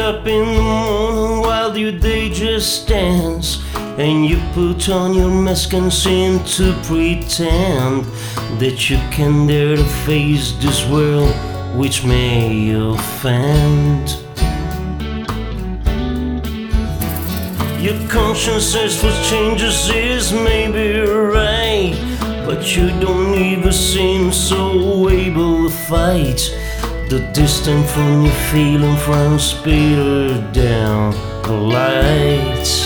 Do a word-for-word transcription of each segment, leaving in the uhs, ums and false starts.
up in the morning while your day just stands, and you put on your mask and seem to pretend that you can dare to face this world which may offend. Your conscience says for changes is maybe right, but you don't even seem so able to fight the distance from your feeling from speeder down the lights.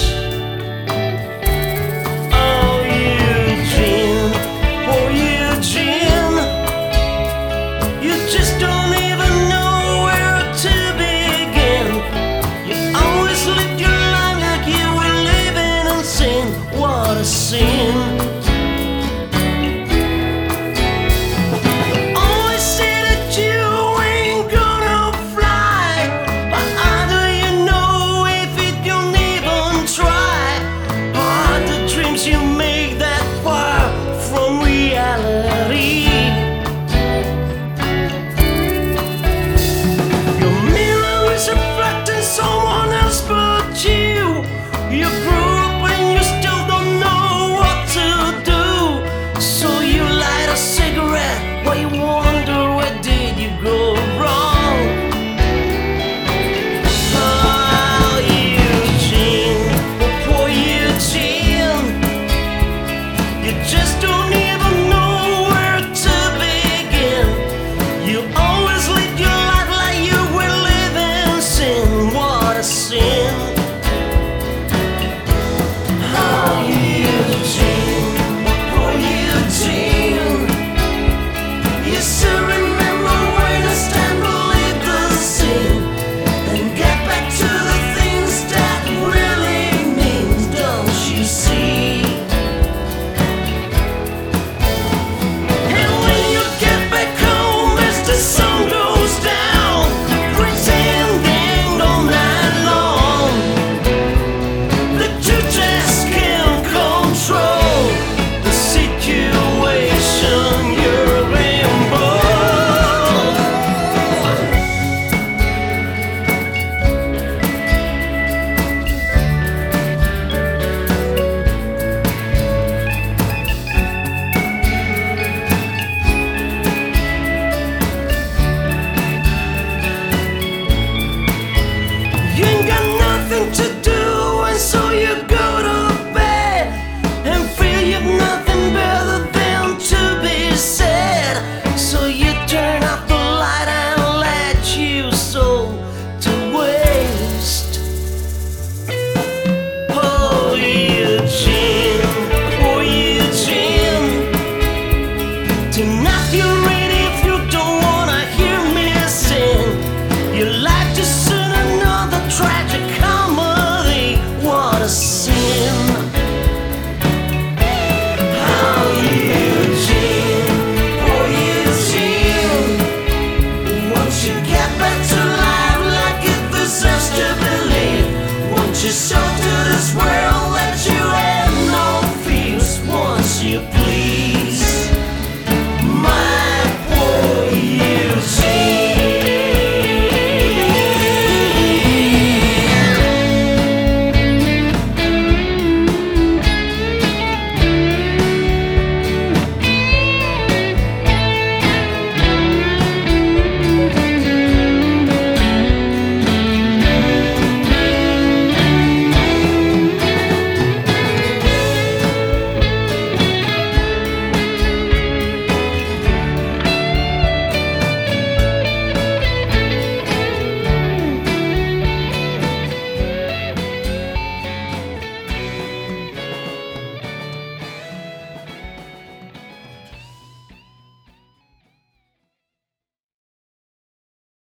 Oh Eugene, oh Eugene, you just don't even know where to begin. You always lived your life like you were living in sin. What a sin. While you wonder